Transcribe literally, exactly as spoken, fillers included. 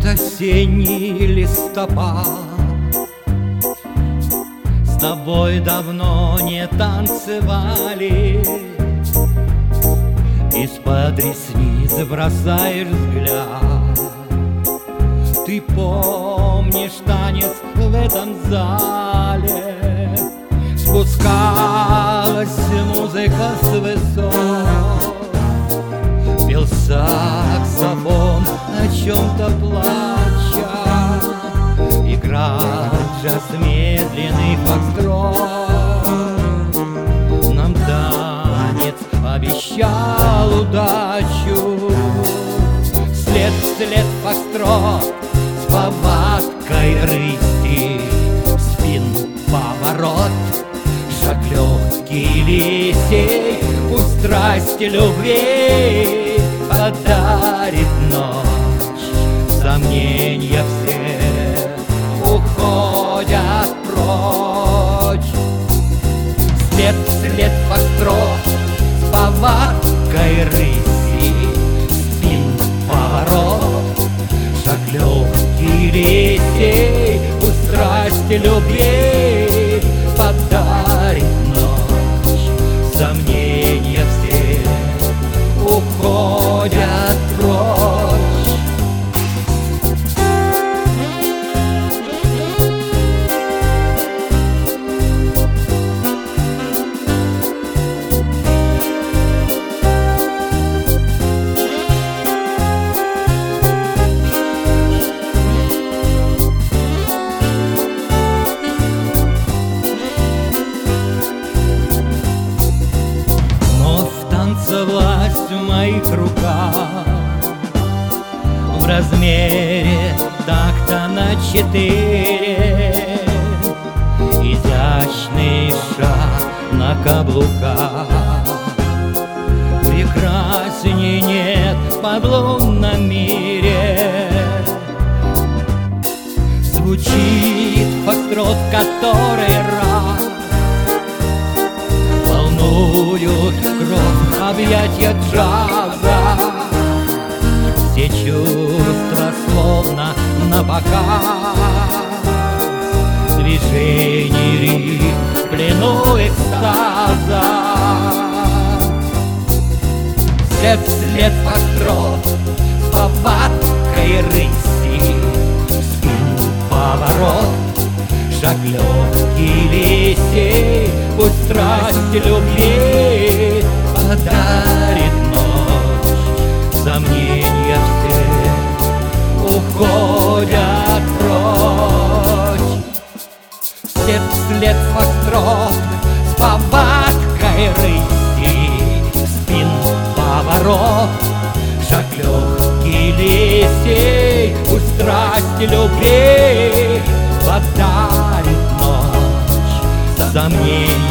осенний листопад, с тобой давно не танцевали. Из-под ресниц бросаешь взгляд. Ты помнишь танец в этом зале? Спускалась музыка с высот, пел саксофон, о чем-то плача. Играл джаз, медленный фокстрот. Нам танец обещал удачу. След вслед фокстрот с повадкой рыси, спин поворот, шаг легкий Елисей. Пусть страсти любви подарит ночь. Сомнения все уходят прочь. След вслед фокстрот с повадкой рыси, спин поворот, шаг легкий Елисей. Пусть страсти любви подарит ночь. Сомнения все уходят прочь. Власть в моих руках, в размере такта на четыре. Изящный шаг на каблуках, прекрасней нет в подлунном мире. Звучит фокстрот, который раз волнуют кровь объятья джаза. Все чувства словно напоказ, движений ритм в плену экстаза. След вслед фокстрот с повадкой рыси, спину поворот, шаг легкий Елисей. Пусть страсть любви подарит ночь. Сомнения все уходят прочь. След вслед фокстрот с повадкой рыси, спин поворот, шаг легкий Елисей. Пусть страсть любви подарит ночь. Сомнения